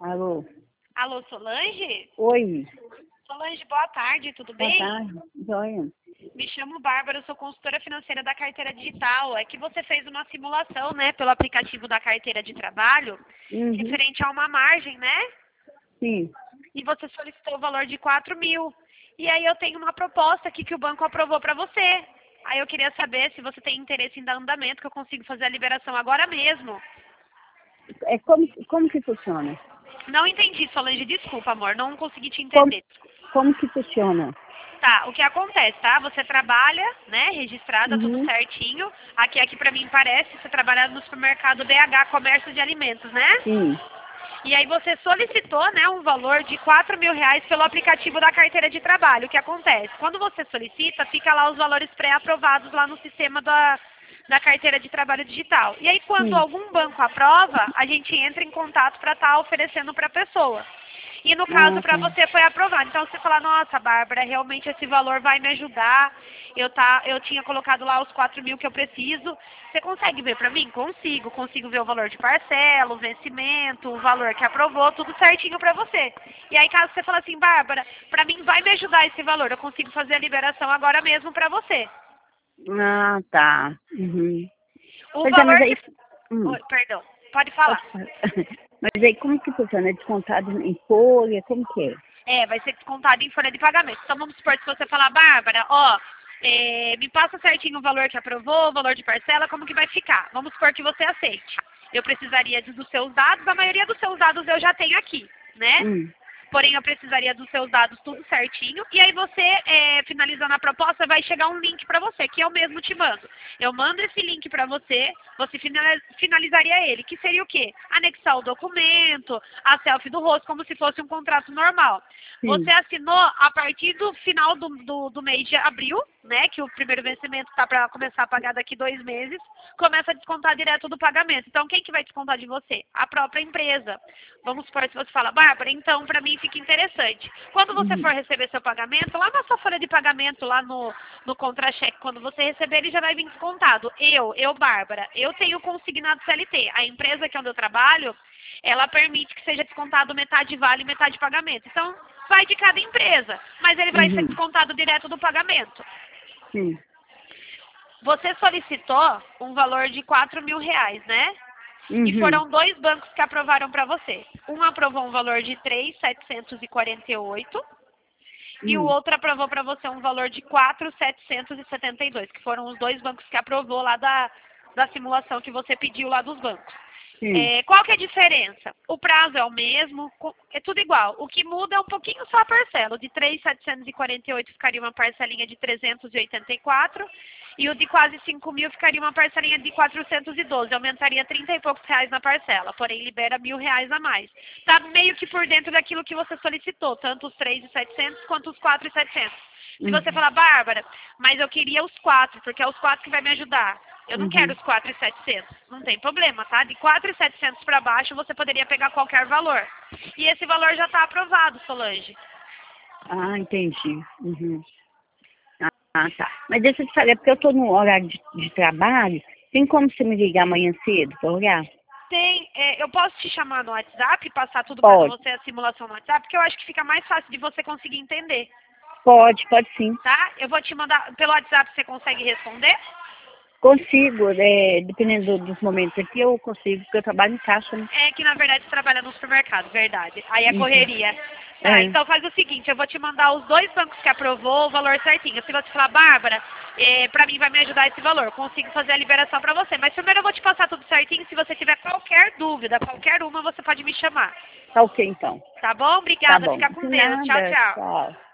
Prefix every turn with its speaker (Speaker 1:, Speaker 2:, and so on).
Speaker 1: Alô?
Speaker 2: Alô, Solange?
Speaker 1: Oi.
Speaker 2: Solange, boa tarde, tudo bem?
Speaker 1: Boa tarde. Joia.
Speaker 2: Me chamo Bárbara, eu sou consultora financeira da Carteira Digital. É que você fez uma simulação, né, pelo aplicativo da Carteira de Trabalho,
Speaker 1: Uhum.
Speaker 2: referente a uma margem, né?
Speaker 1: Sim.
Speaker 2: E você solicitou o valor de 4.000. E aí eu tenho uma proposta aqui que o banco aprovou para você. Aí eu queria saber se você tem interesse em dar andamento, que eu consigo fazer a liberação agora mesmo.
Speaker 1: Como que funciona?
Speaker 2: Não entendi, Solange, desculpa, amor, não consegui te
Speaker 1: Como,
Speaker 2: entender.
Speaker 1: como que funciona?
Speaker 2: Tá, o que acontece, tá? Você trabalha, né, registrada, tudo
Speaker 1: Uhum.
Speaker 2: certinho. Aqui pra mim parece, você trabalha no supermercado BH, Comércio de Alimentos, né?
Speaker 1: Sim.
Speaker 2: E aí você solicitou, né, um valor de 4.000 reais pelo aplicativo da Carteira de Trabalho. O que acontece? Quando você solicita, fica lá os valores pré-aprovados lá no sistema da Carteira de Trabalho Digital. E aí quando
Speaker 1: Sim.
Speaker 2: algum banco aprova, a gente entra em contato para estar oferecendo para a pessoa. E no caso,
Speaker 1: Ah,
Speaker 2: para
Speaker 1: tá.
Speaker 2: você foi aprovado. Então você fala, nossa, Bárbara, realmente esse valor vai me ajudar. Eu tinha colocado lá os 4.000 que eu preciso. Você consegue ver para mim? Consigo. Consigo ver o valor de parcela, o vencimento, o valor que aprovou, tudo certinho para você. E aí caso você fala assim, Bárbara, para mim vai me ajudar esse valor. Eu consigo fazer a liberação agora mesmo para você.
Speaker 1: Ah, tá. Uhum.
Speaker 2: O
Speaker 1: Pois é,
Speaker 2: valor
Speaker 1: mas aí...
Speaker 2: que... Oi, perdão. Pode falar.
Speaker 1: Pode falar. Mas aí como que funciona? É descontado em folha? Como que é?
Speaker 2: Vai ser descontado em folha de pagamento. Então vamos supor, se você falar, Bárbara, me passa certinho o valor que aprovou, o valor de parcela, como que vai ficar? Vamos supor que você aceite. Eu precisaria dos seus dados, a maioria dos seus dados eu já tenho aqui, né?
Speaker 1: Hum.
Speaker 2: Porém, eu precisaria dos seus dados tudo certinho. E aí você, finalizando a proposta, vai chegar um link para você, que eu mesmo te mando. Eu mando esse link para você, você finalizaria ele, que seria o quê? Anexar o documento, a selfie do rosto, como se fosse um contrato normal.
Speaker 1: Sim.
Speaker 2: Você assinou a partir do final do mês de abril, né? Que o primeiro vencimento está para começar a pagar daqui 2 meses, começa a descontar direto do pagamento. Então, quem que vai descontar de você? A própria empresa. Vamos supor se você fala, Bárbara, então, para mim fica interessante. Quando você
Speaker 1: Uhum.
Speaker 2: for receber seu pagamento, lá na sua folha de pagamento, lá no contra-cheque, quando você receber, ele já vai vir descontado. Bárbara, eu tenho consignado CLT. A empresa que é onde eu trabalho, ela permite que seja descontado metade vale e metade pagamento. Então, vai de cada empresa, mas ele vai ser
Speaker 1: Uhum.
Speaker 2: descontado direto do pagamento.
Speaker 1: Sim.
Speaker 2: Você solicitou um valor de 4.000 reais, né? E
Speaker 1: Uhum.
Speaker 2: foram 2 bancos que aprovaram para você. Um aprovou um valor de 3.748 e o
Speaker 1: Hum.
Speaker 2: outro aprovou para você um valor de 4.772, que foram os 2 bancos que aprovou lá da simulação que você pediu lá dos bancos.
Speaker 1: Sim.
Speaker 2: Qual que é a diferença? O prazo é o mesmo, é tudo igual. O que muda é um pouquinho só a parcela. O de 3.748 ficaria uma parcelinha de 384 e o de quase 5.000 ficaria uma parcelinha de 412. Aumentaria 30 e poucos reais na parcela, porém libera 1.000 reais a mais. Tá meio que por dentro daquilo que você solicitou, tanto os 3.700 quanto os 4.700. Se você
Speaker 1: Uhum.
Speaker 2: falar, Bárbara, mas eu queria os 4, porque é os 4 que vai me ajudar. Eu não quero
Speaker 1: Uhum.
Speaker 2: os 4.700. Não tem problema, tá? De 4.700 para baixo, você poderia pegar qualquer valor. E esse valor já está aprovado, Solange.
Speaker 1: Ah, entendi. Uhum. Ah, tá. Mas deixa eu te falar, é porque eu estou no horário de trabalho. Tem como você me ligar amanhã cedo para olhar?
Speaker 2: Eu posso te chamar no WhatsApp e passar tudo para
Speaker 1: Pode.
Speaker 2: você, a simulação no WhatsApp, porque eu acho que fica mais fácil de você conseguir entender,
Speaker 1: Pode sim.
Speaker 2: tá? Eu vou te mandar pelo WhatsApp, você consegue responder?
Speaker 1: Consigo, dependendo dos momentos aqui, eu consigo, porque eu trabalho em caixa, né?
Speaker 2: É que na verdade você trabalha no supermercado, verdade. Aí é
Speaker 1: Uhum.
Speaker 2: correria. Tá,
Speaker 1: É,
Speaker 2: então faz o seguinte, eu vou te mandar os 2 bancos que aprovou o valor certinho. Se você falar, Bárbara, pra mim vai me ajudar esse valor, consigo fazer a liberação pra você. Mas primeiro eu vou te passar tudo certinho, se você tiver qualquer dúvida, qualquer uma, você pode me chamar.
Speaker 1: tá ok então.
Speaker 2: Tá bom?
Speaker 1: Tá
Speaker 2: Obrigada,
Speaker 1: bom.
Speaker 2: fica com
Speaker 1: De
Speaker 2: Deus. Tchau,
Speaker 1: nada,
Speaker 2: tchau.
Speaker 1: tchau.